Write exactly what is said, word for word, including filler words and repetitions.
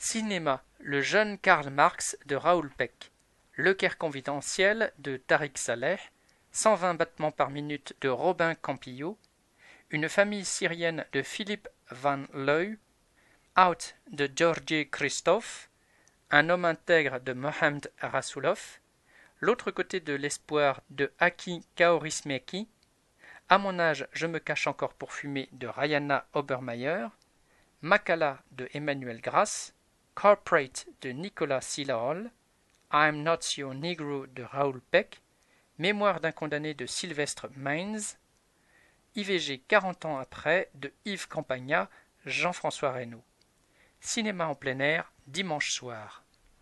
Cinéma, le jeune Karl Marx de Raoul Peck, Le Caire confidentiel de Tariq Saleh, cent vingt battements par minute de Robin Campillo, Une famille syrienne de Philippe Van Looy, Out de Georgi Christophe, Un homme intègre de Mohamed Rassoulov, L'autre côté de l'espoir de Aki Kaurismäki, À mon âge, je me cache encore pour fumer de Rayana Obermeyer, Makala de Emmanuel Grasse, Corporate de Nicolas Silahol, I'm Not Your Negro de Raoul Peck, Mémoire d'un condamné de Sylvestre Mainz, I V G quarante ans après de Yves Campagna, Jean-François Reynaud. Cinéma en plein air, dimanche soir.